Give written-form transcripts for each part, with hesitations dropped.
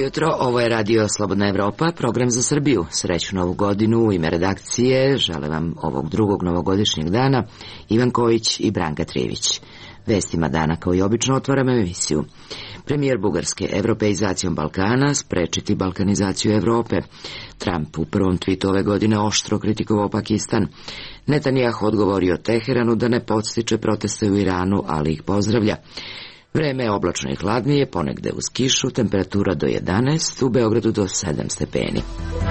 jutro, ovo je Radio Slobodna Evropa, program za Srbiju. Srećnu novu godinu, u ime redakcije žele vam ovog drugog novogodišnjeg dana Ivan Kojić i Branka Trijević. Vestima dana kao i obično otvaramo emisiju. Premijer Bugarske: evropeizacijom Balkana sprečiti balkanizaciju Evrope. Trump u prvom twitu ove godine oštro kritikovao Pakistan. Netanjahu odgovorio Teheranu da ne podstiče proteste u Iranu, ali ih pozdravlja. Vreme je oblačno i hladnije, ponegde uz kišu, temperatura do 11, u Beogradu do 7 stepeni.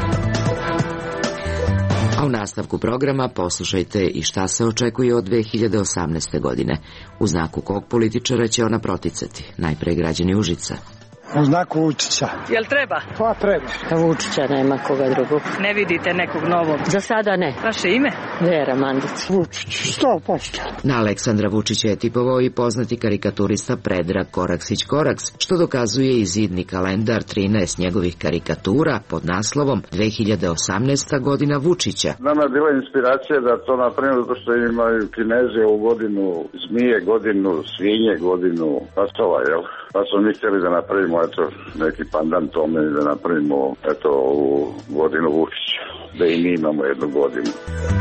A u nastavku programa poslušajte i šta se očekuje od 2018. godine. U znaku kog političara će ona proticati? Najpre građani Užica. U znaku Vučića. Jel treba? Pa treba. Vučića, nema koga drugog. Ne vidite nekog novog? Za sada ne. Vaše ime? Vera Mandić. Vučić, 100%. Na Aleksandra Vučića je tipovao i poznati karikaturista Predrag Koraksić-Koraks, što dokazuje i zidni kalendar 13 njegovih karikatura pod naslovom 2018. godina Vučića. Nama je bila inspiracija da to napravimo zato što imaju Kineze u godinu zmije, godinu svinje, godinu pasova, jel? Pa smo mi htjeli da napravimo neki pandan tome i da napravimo ovu godinu Vučića, da i mi imamo jednu godinu.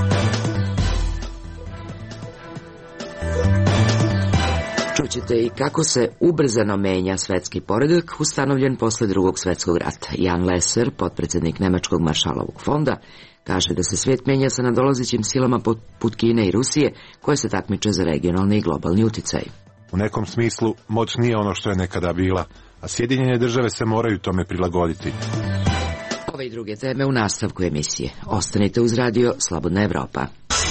Čućete i kako se ubrzano menja svetski poredak ustanovljen posle Drugog svetskog rata. Jan Lesser, potpredsjednik Nemačkog maršalovog fonda, kaže da se svet menja sa nadolazećim silama poput Kine i Rusije, koje se takmiče za regionalni i globalni uticaj. U nekom smislu moć nije ono što je nekada bila, a Sjedinjene države se moraju tome prilagoditi. Ove i druge teme u nastavku emisije. Ostanite uz Radio Slobodna Evropa.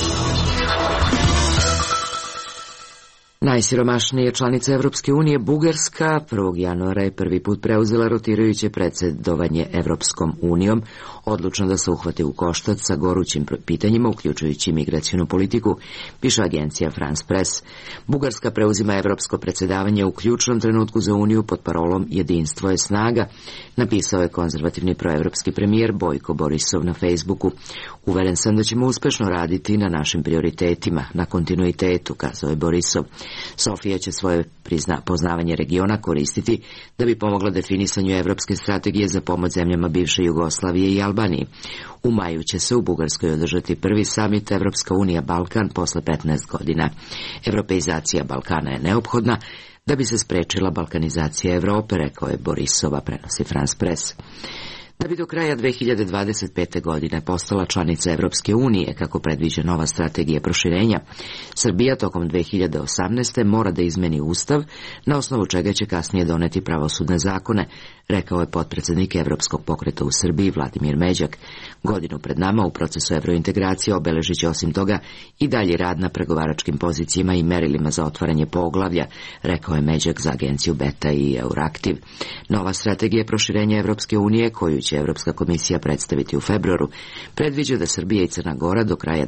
Najsiromašnija članica Evropske unije, Bugarska, 1. januara je prvi put preuzela rotirajuće predsjedovanje Evropskom unijom, odlučno da se uhvati u koštac sa gorućim pitanjima, uključujući migracionu politiku, piše agencija France Press. Bugarska preuzima evropsko predsjedavanje u ključnom trenutku za uniju pod parolom Jedinstvo je snaga, napisao je konzervativni proevropski premijer Bojko Borisov na Facebooku. Uveren sam da ćemo uspešno raditi na našim prioritetima, na kontinuitetu, kazao je Borisov. Sofija će svoje poznavanje regiona koristiti da bi pomogla definisanju evropske strategije za pomoć zemljama bivše Jugoslavije i Albaniji. U maju će se u Bugarskoj održati prvi samit Evropska unija Balkan posle 15 godina. Evropeizacija Balkana je neophodna da bi se sprečila balkanizacija Evrope, rekao je Borisova, prenosi France Press. Da bi do kraja 2025. godine postala članica Evropske unije, kako predviđa nova strategija proširenja, Srbija tokom 2018. mora da izmeni ustav, na osnovu čega će kasnije doneti pravosudne zakone, rekao je potpredsjednik Evropskog pokreta u Srbiji Vladimir Međak. Godinu pred nama u procesu evrointegracije obeležit će osim toga i dalje rad na pregovaračkim pozicijama i merilima za otvaranje poglavlja, rekao je Međak za agenciju Beta i Euraktiv. Nova strategija proširenja Evropske unije, koju će Evropska komisija predstaviti u februaru, predviđa da Srbija i Crna Gora do kraja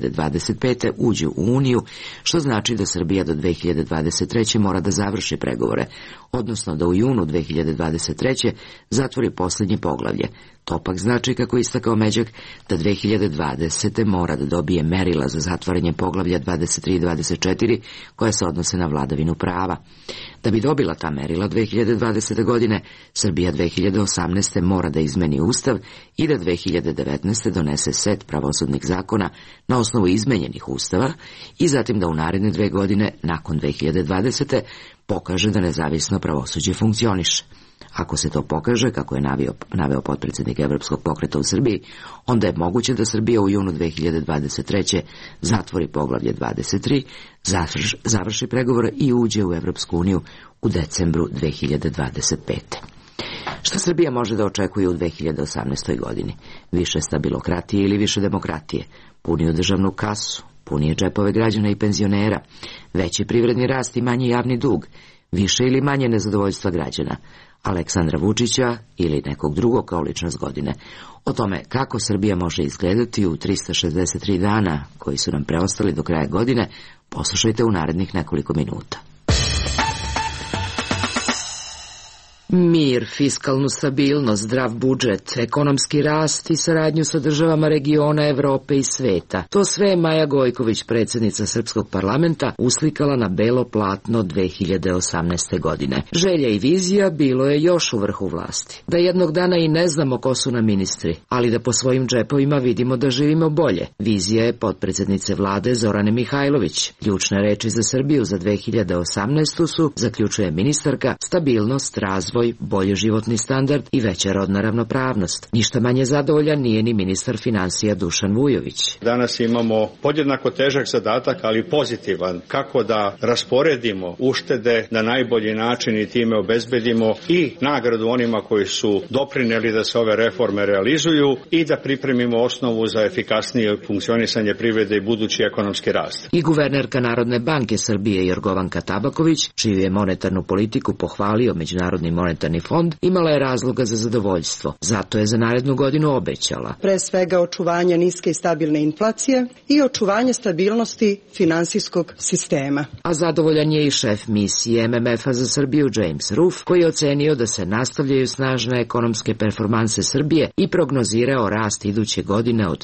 2025. uđu u Uniju, što znači da Srbija do 2023. mora da završi pregovore, odnosno da u junu 2023. zatvori posljednje poglavlje. To pak znači, kako istakao Međak, da 2020. mora da dobije merila za zatvaranje poglavlja 23 i 24 koja se odnose na vladavinu prava. Da bi dobila ta merila 2020. godine, Srbija 2018. mora da izmeni ustav i da 2019. donese set pravosudnih zakona na osnovu izmenjenih ustava i zatim da u naredne 2 godine, nakon 2020. pokaže da nezavisno pravosuđe funkcioniše. Ako se to pokaže, kako je naveo potpredsjednik Evropskog pokreta u Srbiji, onda je moguće da Srbija u junu 2023. zatvori poglavlje 23, završi pregovore i uđe u Evropsku uniju u decembru 2025. Šta Srbija može da očekuje u 2018. godini? Više stabilokratije ili više demokratije? Puniju državnu kasu, punije džepove građana i penzionera, veći privredni rast i manji javni dug, više ili manje nezadovoljstva građana, Aleksandra Vučića ili nekog drugog kao ličnost godine. O tome kako Srbija može izgledati u 363 dana koji su nam preostali do kraja godine, poslušajte u narednih nekoliko minuta. Mir, fiskalnu stabilnost, zdrav budžet, ekonomski rast i saradnju sa državama regiona Evrope i sveta. To sve je Maja Gojković, predsjednica Srpskog parlamenta, uslikala na belo platno 2018. godine. Želja i vizija bilo je još u vrhu vlasti. Da jednog dana i ne znamo ko su nam ministri, ali da po svojim džepovima vidimo da živimo bolje. Vizija je potpredsjednice vlade Zorane Mihajlović. Ključne reči za Srbiju za 2018. su, zaključuje ministarka, stabilnost, razvoj, bolji životni standard i veća rodna ravnopravnost. Ništa manje zadovoljan nije ni ministar finansija Dušan Vujović. Danas imamo podjednako težak zadatak, ali pozitivan, kako da rasporedimo uštede na najbolji način i time obezbedimo i nagradu onima koji su doprineli da se ove reforme realizuju i da pripremimo osnovu za efikasnije funkcionisanje privrede i budući ekonomski rast. I guvernerka Narodne banke Srbije Jorgovanka Tabaković, čiju je monetarnu politiku pohvalio Međunarodni monetarni fond, imala je razloga za zadovoljstvo. Zato je za narednu godinu obećala. Pre svega očuvanje niske i stabilne inflacije i očuvanje stabilnosti finansijskog sistema. A zadovoljan je i šef misije MMF-a za Srbiju James Roof, koji je ocenio da se nastavljaju snažne ekonomske performanse Srbije i prognozirao rast iduće godine od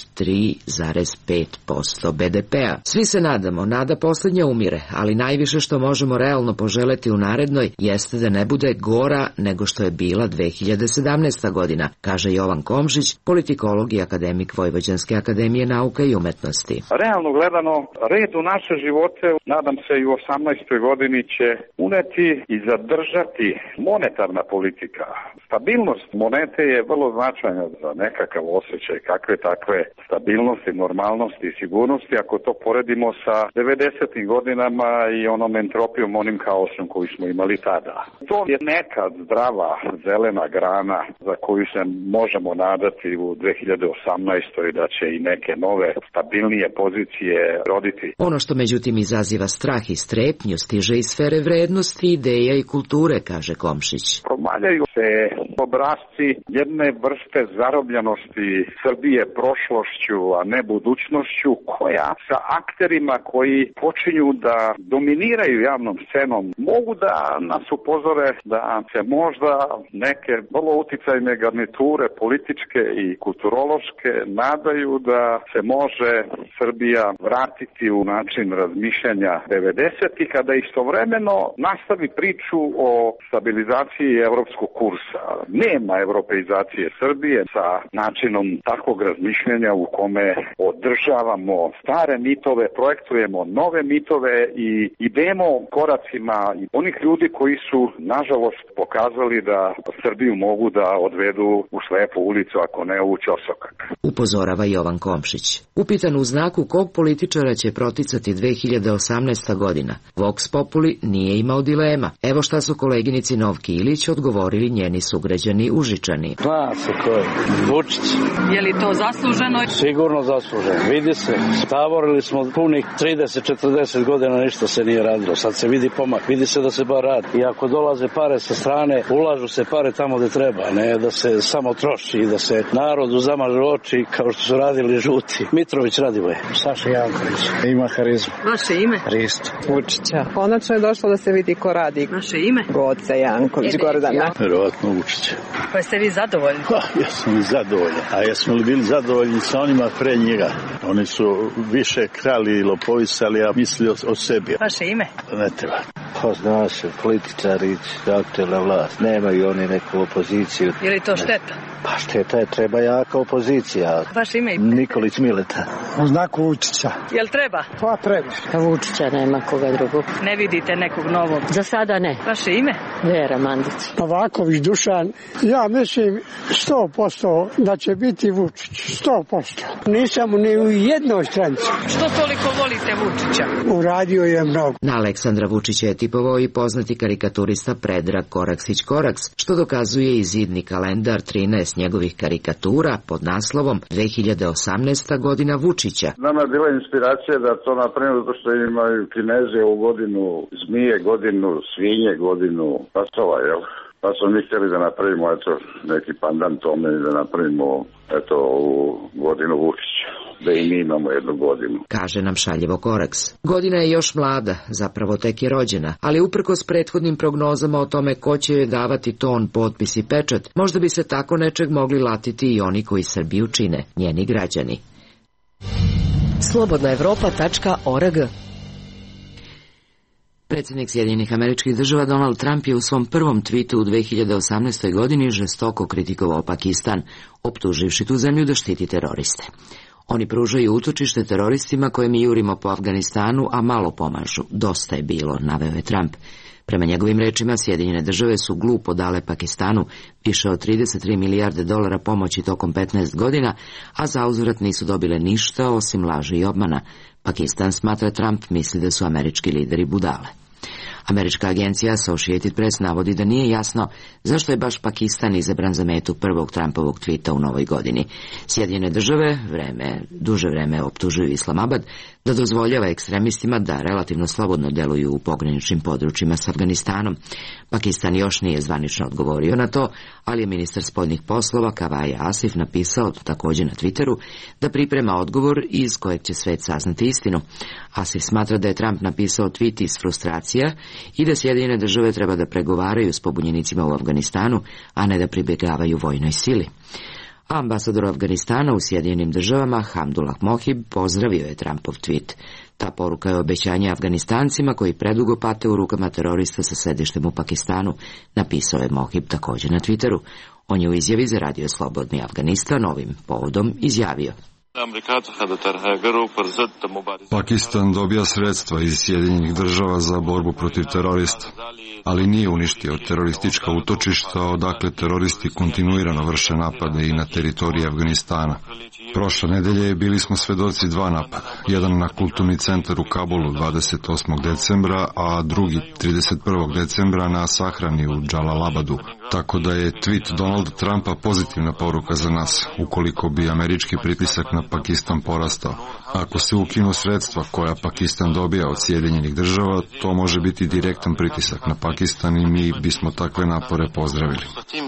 3,5% BDP-a. Svi se nadamo, nada posljednja umire, ali najviše što možemo realno poželeti u narednoj jeste da ne bude gora nego što je bila 2017. godina, kaže Jovan Komšić, politikolog i akademik Vojvođanske akademije nauka i umetnosti. Realno gledano, red u naše živote, nadam se i u 18. godini će uneti i zadržati monetarna politika. Stabilnost monete je vrlo značajna za nekakav osjećaj kakve takve stabilnosti, normalnosti i sigurnosti ako to poredimo sa 90. godinama i onom entropijom, onim kaosom koji smo imali tada. To je neka zdrava zelena grana za koju se možemo nadati u 2018. da će i neke nove stabilnije pozicije roditi. Ono što međutim izaziva strah i strepnju stiže iz sfere vrednosti, ideja i kulture, kaže Komšić. Promaljaju se obrasci jedne vrste zarobljenosti Srbije prošlošću, a ne budućnošću, koja sa akterima koji počinju da dominiraju javnom scenom mogu da nas upozore da se možda neke vrlo uticajne garniture političke i kulturološke nadaju da se može Srbija vratiti u način razmišljanja 90-ih, kada istovremeno nastavi priču o stabilizaciji evropskog kursa. Nema evropeizacije Srbije sa načinom takvog razmišljanja u kome održavamo stare mitove, projektujemo nove mitove i idemo koracima onih ljudi koji su, nažalost, pokazali da Srbiju mogu da odvedu u slepu ulicu, ako ne u ćosokak. Upozorava Jovan Komšić. Upitan u znaku kog političara će proticati 2018. godina, Vox Populi nije imao dilema. Evo šta su koleginici Novki Ilić odgovorili njeni sugrađani Užičani. Zna se ko je. Vučić. Je li to zasluženo? Sigurno zasluženo. Vidi se. Tavorili smo punih 30-40 godina, ništa se nije radilo. Sad se vidi pomak. Vidi se da se bar radi. I ako dolaze pare sa strane, ulažu se pare tamo gde treba. Ne da se samo troši i da se narodu zamažu oči kao što su radili žuti. Mitrović Radivoje. Saša Janković. Ima harizmu. Vaše ime? Risto. Vučića. Konačno je došlo da se vidi ko radi. Vaše ime? Goca Janković. Gordana. Verovatno Vučića. Pa jeste vi zadovoljni? Ja sam zadovoljan. A jesmo li bili zadovoljni sa onima pre njega? Oni su više krali i lopovisali, a mislili o sebi. Vaše ime? Ne treba. Pa zna se, političari, aktuelna vlast. Nemaju oni neku opoziciju. Je li to šteta? Pa šteta je, treba jaka opozicija. Vaše ime? Nikolić Mileta. U znaku Vučića. Jel treba? Pa treba. Vučića nema koga drugog. Ne vidite nekog novog? Za sada ne. Vaše ime? Vera Mandić. Novaković Dušan. Ja mislim 100% da će biti Vučić. 100%. Nisam ni u jednoj stranci. Što toliko volite Vučića? Uradio je mnogo. Na Aleksandra Vučića je tipovao i poznati karikaturista Predrag Koraksić-Koraks, što dokazuje i zidni kalendar 13 njegovih karikatura pod naslovom 2018. godina Vučića. Nama je bila inspiracija da to napravimo zato što imaju Kineze u godinu zmije, godinu svinje, godinu pasova, jel? Pa smo mi htjeli da napravimo neki pandan tome i da napravimo ovu godinu Vučića. da i mi imamo jednu godinu. Kaže nam šaljivo Koraks. Godina je još mlada, zapravo tek je rođena, ali uprkos prethodnim prognozama o tome ko će joj davati ton, potpis i pečat, možda bi se tako nečeg mogli latiti i oni koji Srbiju čine, njeni građani. Slobodnaevropa.org. Predsjednik Sjedinjenih Američkih Država Donald Trump je u svom prvom tvitu u 2018. godini žestoko kritikovao Pakistan, optuživši tu zemlju da štiti teroriste. Oni pružaju utočište teroristima koje mi jurimo po Afganistanu, a malo pomažu. Dosta je bilo, naveo je Trump. Prema njegovim rečima, Sjedinjene Države su glupo dale Pakistanu više od 33 milijarde dolara pomoći tokom 15 godina, a zauzvrat nisu dobile ništa osim laži i obmana. Pakistan, smatra Trump, misli da su američki lideri budale. Američka agencija Associated Press navodi da nije jasno zašto je baš Pakistan izabran za metu prvog Trumpovog tvita u novoj godini. Sjedinjene Države duže vreme optužuju Islamabad da dozvoljava ekstremistima da relativno slobodno deluju u pograničnim područjima s Afganistanom. Pakistan još nije zvanično odgovorio na to, ali je ministar spoljnih poslova Kavaja Asif napisao također na Twitteru da priprema odgovor iz kojeg će svet saznati istinu. Asif smatra da je Trump napisao tweet iz frustracija i da Sjedinjene Države treba da pregovaraju s pobunjenicima u Afganistanu, a ne da pribjegavaju vojnoj sili. Ambasador Afganistana u Sjedinjenim Državama Hamdullah Mohib pozdravio je Trumpov tweet. Ta poruka je obećanje Afganistancima koji predugo pate u rukama terorista sa sedištem u Pakistanu, napisao je Mohib također na Twitteru. On je u izjavi za Radio Slobodni Afganistan ovim povodom izjavio: Pakistan dobija sredstva iz Sjedinjenih Država za borbu protiv terorista, ali nije uništio teroristička utočišta odakle teroristi kontinuirano vrše napade i na teritoriji Afganistana. Prošle nedelje bili smo svedoci dva napada, jedan na kulturni centar u Kabulu 28. decembra, a drugi 31. decembra na sahrani u Džalalabadu. Tako da je tweet Donalda Trumpa pozitivna poruka za nas, ukoliko bi američki pritisak na Pakistan porastao. Ako se ukinu sredstva koja Pakistan dobija od Sjedinjenih Država, to može biti direktan pritisak na Pakistan i mi bismo takve napore pozdravili.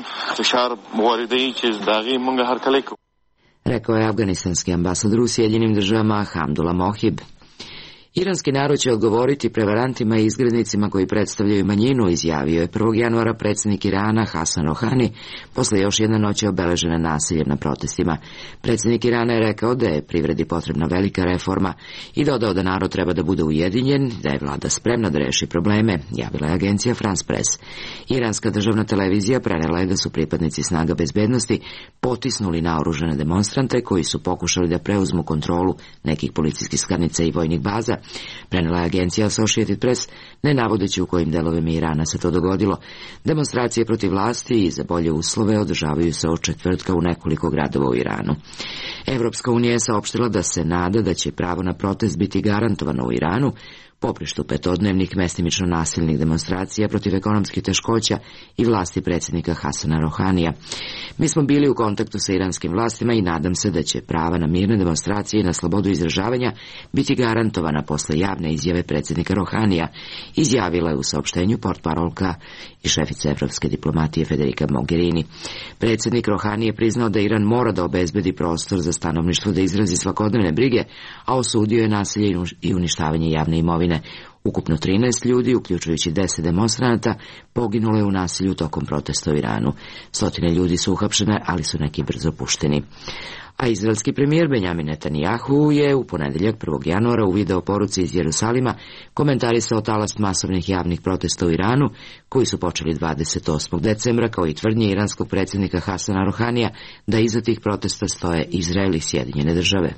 Rekao je afganistanski ambasador u Sjedinjenim Državama Hamdullah Mohib. Iranski narod će odgovoriti prevarantima i izgrednicima koji predstavljaju manjinu, izjavio je 1. januara predsjednik Irana Hasan Rohani, posle još jedne noći obeležene nasiljem na protestima. Predsjednik Irana je rekao da je privredi potrebna velika reforma i dodao da narod treba da bude ujedinjen, da je vlada spremna da reši probleme, javila je agencija France Press. Iranska državna televizija prenela je da su pripadnici snaga bezbednosti potisnuli naoružane demonstrante koji su pokušali da preuzmu kontrolu nekih policijskih stanica i vojnih baza. Prenela je agencija Associated Press, ne navodeći u kojim delovima Irana se to dogodilo. Demonstracije protiv vlasti i za bolje uslove održavaju se od četvrtka u nekoliko gradova u Iranu. Evropska unija je saopštila da se nada da će pravo na protest biti garantovano u Iranu, poprištu petodnevnih mestimično nasilnih demonstracija protiv ekonomskih teškoća i vlasti predsjednika Hasana Rohanija. Mi smo bili u kontaktu sa iranskim vlastima i nadam se da će prava na mirne demonstracije i na slobodu izražavanja biti garantovana posle javne izjave predsjednika Rohanija, izjavila je u saopštenju portparolka i šefica evropske diplomatije Federica Mogherini. Predsjednik Rohani je priznao da Iran mora da obezbedi prostor za stanovništvo da izrazi svakodnevne brige, a osudio je nasilje i uništavanje javne imovine. Ukupno 13 ljudi, uključujući 10 demonstranata, poginulo je u nasilju tokom protesta u Iranu. Stotine ljudi su uhapšene, ali su neki brzo pušteni. A izraelski premijer Benjamin Netanjahu je u ponedjeljak 1. januara u video poruci iz Jerusalima komentarisao talas masovnih javnih protesta u Iranu, koji su počeli 28. decembra, kao i tvrdnje iranskog predsjednika Hasana Rohanija da iza tih protesta stoje Izrael i Sjedinjene Države.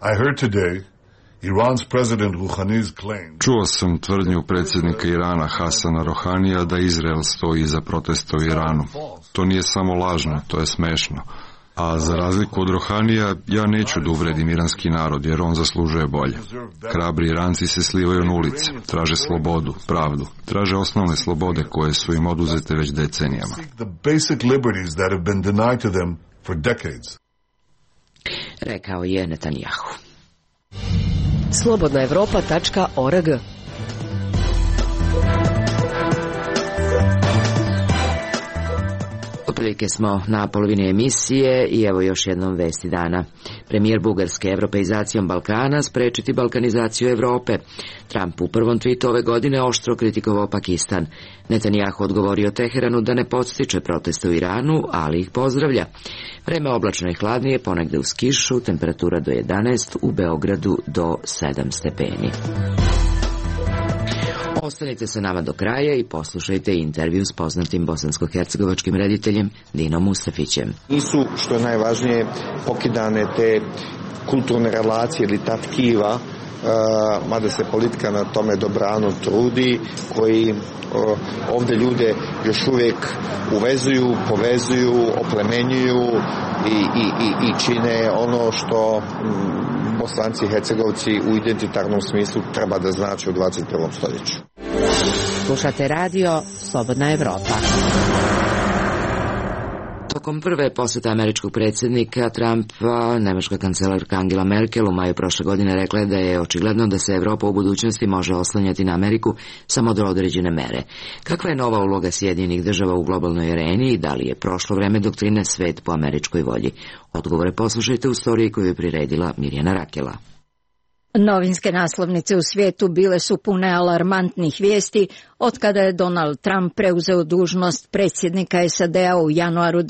Čuo sam tvrdnju predsjednika Irana Hasana Rohanija da Izrael stoji iza protesta u Iranu. To nije samo lažno, to je smešno. A za razliku od Rohanija, ja neću da uvredim iranski narod, jer on zaslužuje bolje. Hrabri Iranci se slivaju na ulice, traže slobodu, pravdu, traže osnovne slobode koje su im oduzete već decenijama. Rekao je Netanjahu. Slobodnaevropa.org. Otprilike smo na polovini emisije i evo još jednom vesti dana. Premijer Bugarske evropeizacijom Balkana sprečiti balkanizaciju Evrope. Trump u prvom tvitu ove godine oštro kritikovao Pakistan. Netanjahu odgovorio Teheranu da ne podstiče proteste u Iranu, ali ih pozdravlja. Vreme oblačno i hladnije, ponegde uz kišu, temperatura do 11, u Beogradu do 7 stepeni. Ostanite sa nama do kraja i poslušajte intervju s poznatim bosansko-hercegovačkim rediteljem Dinom Mustafićem. Nisu, što je najvažnije, pokidane te kulturne relacije ili ta tkiva, mada se politika na tome dobrano trudi, koji ovdje ljude još uvijek uvezuju, povezuju, oplemenjuju i čine ono što Bosanci i Hercegovci u identitarnom smislu treba da znači u 21. stoljeću. Slušate radio Slobodna Evropa. Tokom prve posete američkog predsjednika Trumpa, nemačka kancelarka Angela Merkel u maju prošle godine rekla je da je očigledno da se Evropa u budućnosti može oslanjati na Ameriku samo do određene mere. Kakva je nova uloga Sjedinjenih država u globalnoj areni i da li je prošlo vreme doktrine svet po američkoj volji? Odgovore poslušajte u storiji koju je priredila Mirjana Rakela. Novinske naslovnice u svijetu bile su pune alarmantnih vijesti od kada je Donald Trump preuzeo dužnost predsjednika SAD-a u januaru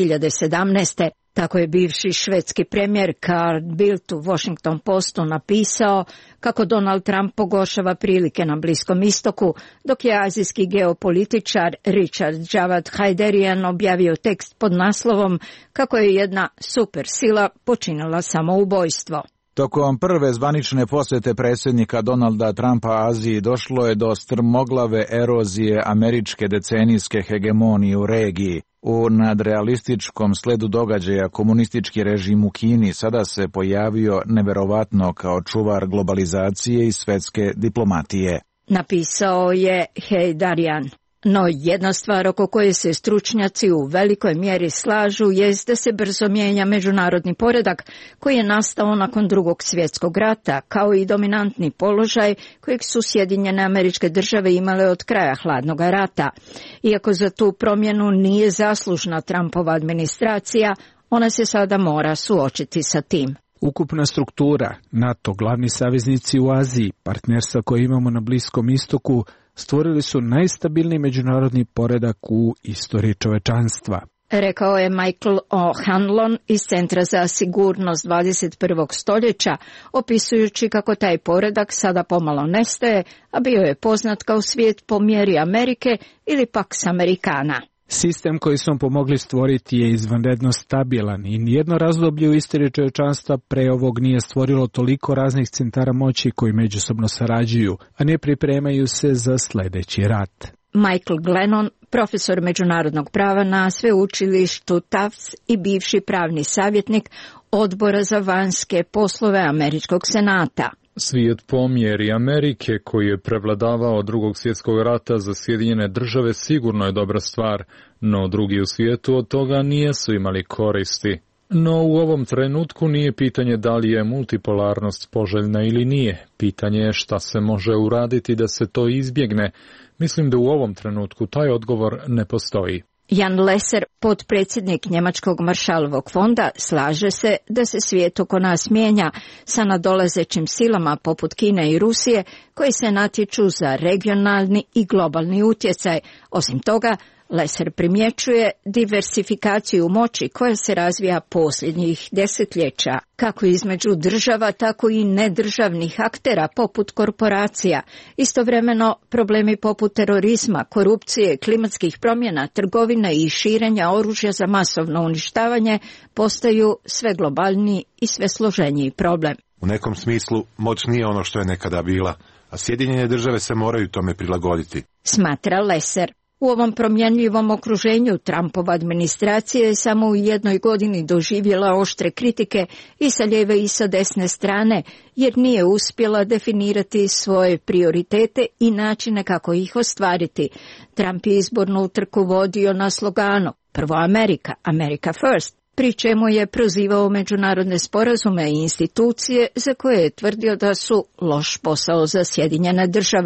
2017. Tako je bivši švedski premijer Carl Bildt u Washington Postu napisao kako Donald Trump pogoršava prilike na Bliskom istoku, dok je azijski geopolitičar Richard Javad Haiderian objavio tekst pod naslovom kako je jedna supersila počinila samoubojstvo. Tokom prve zvanične posjete predsjednika Donalda Trumpa Aziji došlo je do strmoglave erozije američke decenijske hegemonije u regiji. U nadrealističkom sledu događaja komunistički režim u Kini sada se pojavio neverovatno kao čuvar globalizacije i svetske diplomatije. Napisao je Haiderian. No jedna stvar oko koje se stručnjaci u velikoj mjeri slažu jest da se brzo mijenja međunarodni poredak koji je nastao nakon Drugog svjetskog rata, kao i dominantni položaj kojeg su Sjedinjene Američke Države imale od kraja Hladnog rata. Iako za tu promjenu nije zaslužna Trumpova administracija, ona se sada mora suočiti sa tim. Ukupna struktura, NATO, glavni saveznici u Aziji, partnerstva koje imamo na Bliskom istoku, stvorili su najstabilniji međunarodni poredak u istoriji čovečanstva. Rekao je Michael O'Hanlon iz Centra za sigurnost 21. stoljeća, opisujući kako taj poredak sada pomalo nestaje, a bio je poznat kao svijet po mjeri Amerike ili Pax Americana. Sistem koji smo pomogli stvoriti je izvanredno stabilan i nijedno razdoblje u istoriji čovječanstva pre ovog nije stvorilo toliko raznih centara moći koji međusobno sarađuju, a ne pripremaju se za sljedeći rat. Michael Glennon, profesor međunarodnog prava na sveučilištu Tufts i bivši pravni savjetnik Odbora za vanjske poslove Američkog senata. Svijet po mjeri Amerike koji je prevladavao Drugog svjetskog rata za Sjedinjene države sigurno je dobra stvar, no drugi u svijetu od toga nijesu imali koristi. No u ovom trenutku nije pitanje da li je multipolarnost poželjna ili nije. Pitanje je šta se može uraditi da se to izbjegne. Mislim da u ovom trenutku taj odgovor ne postoji. Jan Lesser, potpredsjednik Njemačkog Maršalovog fonda, slaže se da se svijet oko nas mijenja sa nadolazećim silama poput Kine i Rusije koji se natječu za regionalni i globalni utjecaj. Osim toga, Lesser primjećuje diversifikaciju moći koja se razvija posljednjih desetljeća, kako između država, tako i nedržavnih aktera poput korporacija. Istovremeno, problemi poput terorizma, korupcije, klimatskih promjena, trgovine i širenja oružja za masovno uništavanje postaju sve globalniji i sve složeniji problem. U nekom smislu moć nije ono što je nekada bila, a Sjedinjene države se moraju tome prilagoditi, smatra Lesser. U ovom promjenljivom okruženju Trumpova administracija je samo u jednoj godini doživjela oštre kritike i sa lijeve i sa desne strane, jer nije uspjela definirati svoje prioritete i načine kako ih ostvariti. Trump je izbornu utrku vodio na sloganu "Prvo Amerika, America First", pri čemu je prozivao međunarodne sporazume i institucije za koje je tvrdio da su loš posao za Sjedinjene države.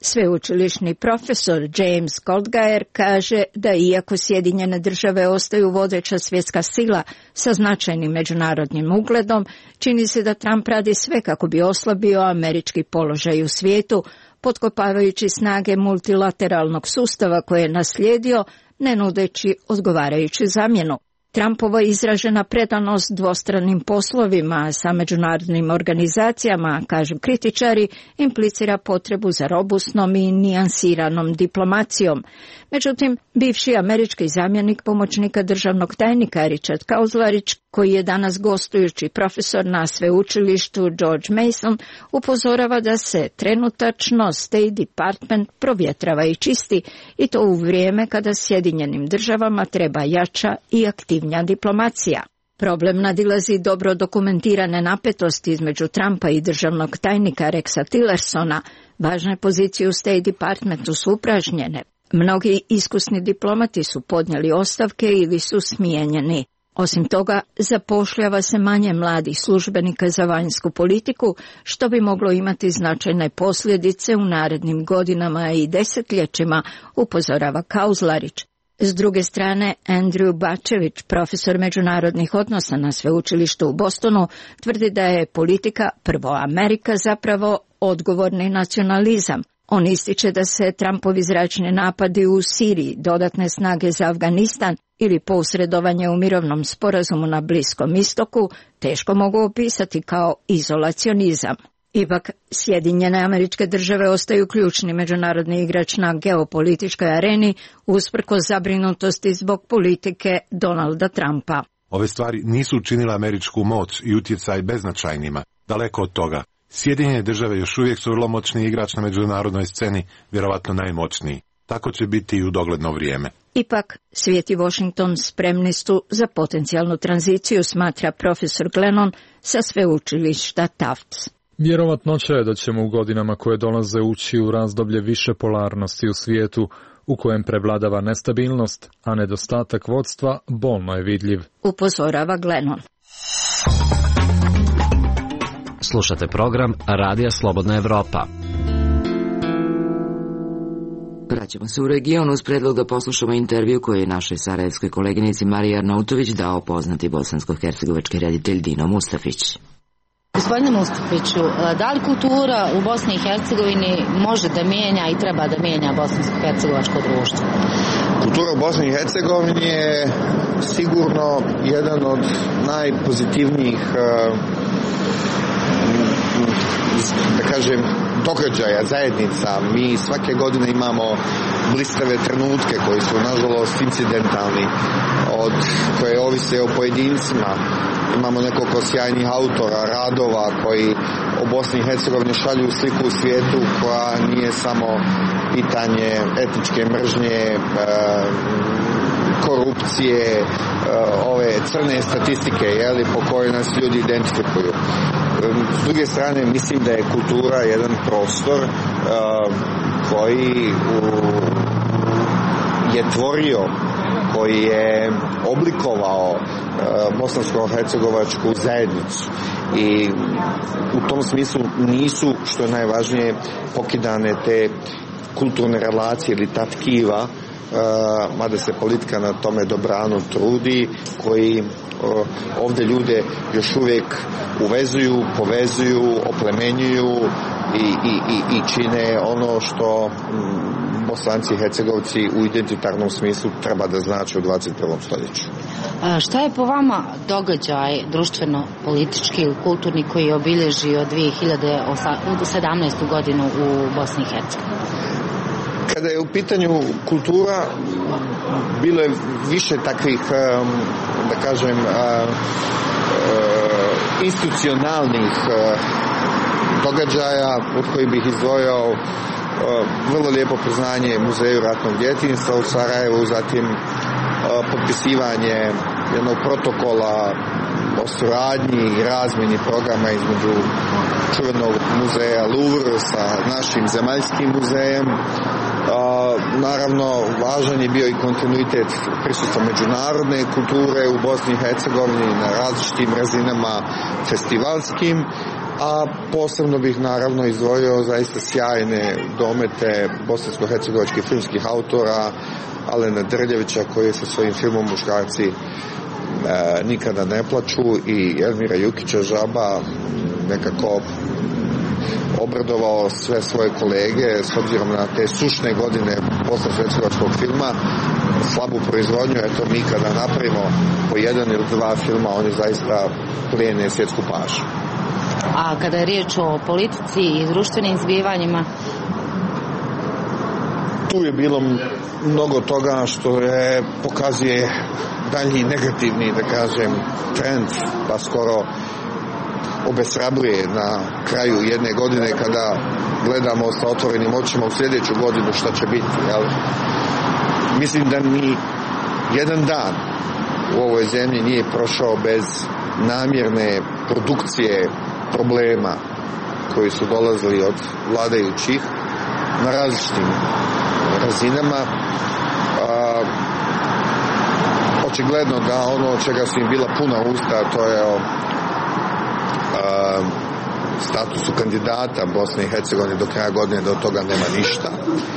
Sveučilišni profesor James Goldgaer kaže da iako Sjedinjene države ostaju vodeća svjetska sila sa značajnim međunarodnim ugledom, čini se da Trump radi sve kako bi oslabio američki položaj u svijetu, potkopavajući snage multilateralnog sustava koje je naslijedio, ne nudeći odgovarajuću zamjenu. Trumpova izražena predanost dvostranim poslovima sa međunarodnim organizacijama, kažu kritičari, implicira potrebu za robustnom i nijansiranom diplomacijom. Međutim, bivši američki zamjenik pomoćnika državnog tajnika Richard Kauzlarić, koji je danas gostujući profesor na sveučilištu George Mason, upozorava da se trenutačno State Department provjetrava i čisti, i to u vrijeme kada Sjedinjenim državama treba jača i aktivnija diplomacija. Problem nadilazi dobro dokumentirane napetosti između Trumpa i državnog tajnika Rexa Tillersona. Važne pozicije u State Departmentu su upražnjene. Mnogi iskusni diplomati su podnijeli ostavke ili su smijenjeni. Osim toga, zapošljava se manje mladih službenika za vanjsku politiku, što bi moglo imati značajne posljedice u narednim godinama i desetljećima, upozorava Kauzlarić. S druge strane, Andrew Bačević, profesor međunarodnih odnosa na sveučilištu u Bostonu, tvrdi da je politika prvo Amerika zapravo odgovorni nacionalizam. On ističe da se Trumpovi zračni napadi u Siriji, dodatne snage za Afganistan ili posredovanje u mirovnom sporazumu na Bliskom istoku teško mogu opisati kao izolacionizam. Ipak, Sjedinjene Američke Države ostaju ključni međunarodni igrač na geopolitičkoj areni usprkos zabrinutosti zbog politike Donalda Trumpa. Ove stvari nisu učinile američku moć i utjecaj beznačajnima. Daleko od toga. Sjedinjene Države još uvijek su vrlo moćni igrač na međunarodnoj sceni, vjerovatno najmoćniji. Tako će biti i u dogledno vrijeme. Ipak, svijet i Washington spremni su za potencijalnu tranziciju, smatra profesor Glennon sa sveučilišta Tufts. Vjerovatnoća je da ćemo u godinama koje dolaze ući u razdoblje više polarnosti u svijetu, u kojem prevladava nestabilnost, a nedostatak vodstva bolno je vidljiv. Upozorava Glennon. Slušate program Radija Slobodna Evropa. Vraćamo se u region uz predlog da poslušamo intervju koji je našoj sarajevskoj koleginici Mariji Arnautović dao poznati bosansko-hercegovački reditelj Dino Mustafić. Gospodine Mustafiću, da li kultura u Bosni i Hercegovini može da mijenja i treba da mijenja bosansko-hercegovačko društvo? Kultura u Bosni i Hercegovini je sigurno jedan od najpozitivnijih da kažem događaja, zajednica. Mi svake godine imamo blistave trenutke koji su nažalost incidentalni, od koje ovise o pojedincima. Imamo nekoliko sjajnih autora, radova koji o Bosni i Hercegovini šalju sliku u svijetu koja nije samo pitanje etničke mržnje, korupcije, ove crne statistike, po kojoj nas ljudi identifikuju. S druge strane, mislim da je kultura jedan prostor koji je tvorio, koji je oblikovao bosansko-hercegovačku zajednicu i u tom smislu nisu, što je najvažnije, pokidane te kulturne relacije ili ta tkiva, mada se politika na tome dobrano trudi, koji ovdje ljude još uvijek uvezuju, povezuju, oplemenjuju i čine ono što Bosanci i Hercegovci u identitarnom smislu treba da znači u 21. stoljeću. Šta je po vama događaj društveno-politički ili kulturni koji je obilježio 2017. godinu u Bosni i Hercegovini? Kada je u pitanju kultura, bilo je više takvih, da kažem, institucionalnih događaja od kojih bih izdvojao vrlo lijepo priznanje Muzeju ratnog djetinjstva u Sarajevu, zatim potpisivanje jednog protokola o suradnji i razmjeni programa između čuvenog muzeja Louvre sa našim zemaljskim muzejem. Naravno, važan je bio i kontinuitet prisustva međunarodne kulture u Bosni i Hercegovini na različitim razinama festivalskim a posebno bih naravno izdvojio zaista sjajne domete bosansko-hercegovačkih filmskih autora, Alena Drljevića koji je sa svojim filmom Muškarci nikada ne plaču i Elmira Jukića Žaba nekako obradovao sve svoje kolege s obzirom na te sušne godine bosansko-hercegovačkog filma, slabu proizvodnju, eto mi kada napravimo po jedan ili dva filma, oni zaista plijene svjetsku pažnju. A kada je riječ o politici i društvenim zbivanjima? Tu je bilo mnogo toga što pokazuje dalji negativni, da kažem, trend, pa skoro obeshrabruje na kraju jedne godine kada gledamo sa otvorenim očima u sljedeću godinu šta će biti. Jel? Mislim da ni jedan dan u ovoj zemlji nije prošao bez namjerne produkcije problema koji su dolazili od vladajućih na različitim razinama. Očigledno da ono čega su im bila puna usta, to je o statusu kandidata Bosne i Hercegovine do kraja godine, da od toga nema ništa.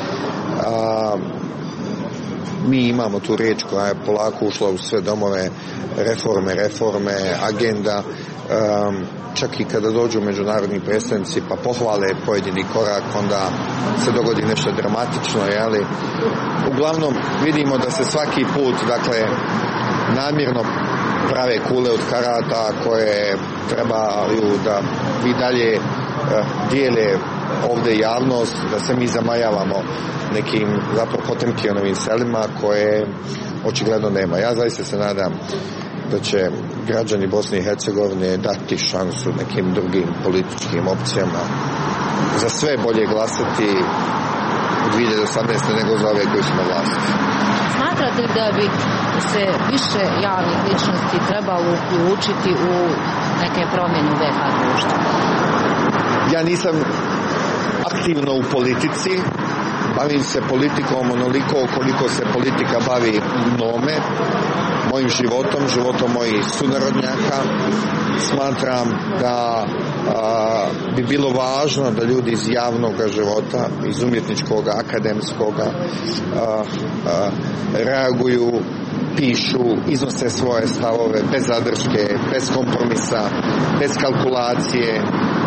Mi imamo tu riječ koja je polako ušla u sve domove, reforme, agenda, čak i kada dođu međunarodni predstavnici pa pohvale pojedini korak, onda se dogodi nešto dramatično, jeli? Uglavnom vidimo da se svaki put, dakle, namjerno prave kule od karata koje trebaju da i dalje dijele ovdje javnost, da se mi zamajavamo nekim zapravo Potemkinovim selima koje očigledno nema. Ja zaista se nadam da će građani Bosne i Hercegovine dati šansu nekim drugim političkim opcijama. Za sve bolje glasati u 2018. nego za ove koji su na vlasti. Smatrate da bi se više javnih ličnosti trebalo uključiti u neke promjene u BiH društvu? Ja nisam aktivno u politici, bavim se politikom onoliko koliko se politika bavi mnome, mojim životom mojih sunarodnjaka. Smatram da bi bilo važno da ljudi iz javnog života, iz umjetničkog, akademskog reaguju, pišu, iznose svoje stavove bez zadrške, bez kompromisa, bez kalkulacije.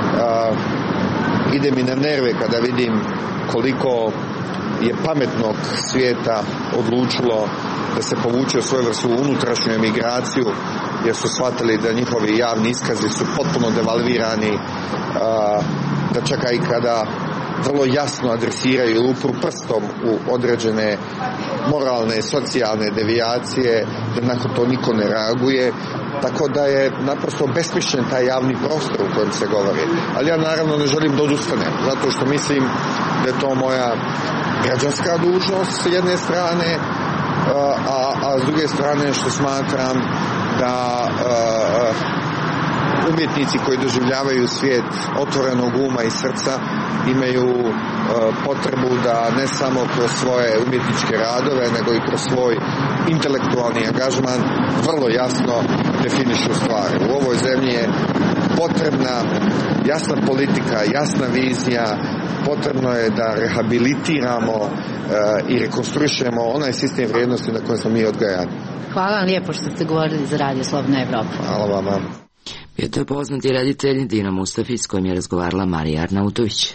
Ide mi na nerve kada vidim koliko je pametnog svijeta odlučilo da se povuče u svojevrsnu unutrašnju emigraciju, jer su shvatili da njihovi javni iskazi su potpuno devalvirani, da čak i kada vrlo jasno adresiraju ili upru prstom u određene moralne, socijalne devijacije, da nakon to niko ne reaguje, tako da je naprosto besmišljen taj javni prostor u kojem se govori. Ali ja naravno ne želim da odustanem, zato što mislim da je to moja građanska dužnost s jedne strane, a s druge strane što smatram da umjetnici koji doživljavaju svijet otvorenog uma i srca imaju potrebu da ne samo kroz svoje umjetničke radove, nego i kroz svoj intelektualni angažman vrlo jasno definišu stvari. U ovoj zemlji je potrebna jasna politika, jasna vizija, potrebno je da rehabilitiramo i rekonstruišemo onaj sistem vrijednosti na kojem smo mi odgajani. Hvala vam lijepo što ste govorili za Radio Slobodna Evropa. Hvala vama. Bio to je poznati reditelj Dina Mustafić s kojim je razgovarala Marija Arnautović.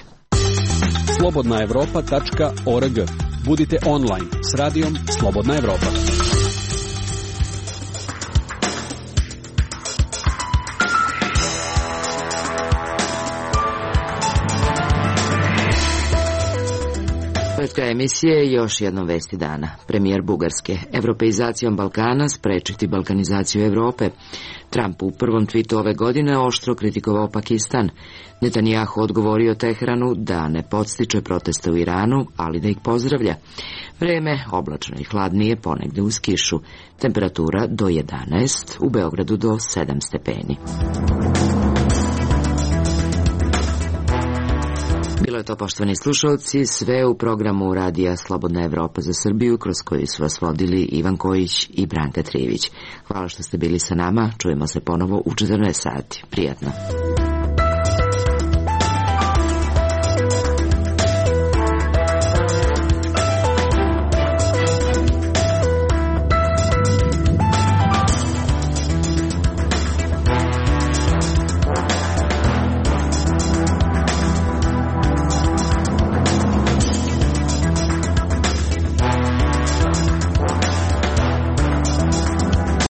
slobodnaevropa.org. Budite online s radijom Slobodna Evropa. Pred kraj emisije još jednom vesti dana. Premijer Bugarske: europeizacijom Balkana sprečiti balkanizaciju Evrope. Trump u prvom twitu ove godine oštro kritikovao Pakistan. Netanjahu odgovorio Teheranu da ne podstiče proteste u Iranu, ali da ih pozdravlja. Vreme oblačno i hladnije, ponegdje uz kišu. Temperatura do 11, u Beogradu do 7 stepeni. Bilo je to, poštovani slušalci, sve u programu Radija Slobodna Evropa za Srbiju, kroz koju su vas vodili Ivan Kojić i Branka Trijević. Hvala što ste bili sa nama, čujemo se ponovo u 14 sati. Prijatno.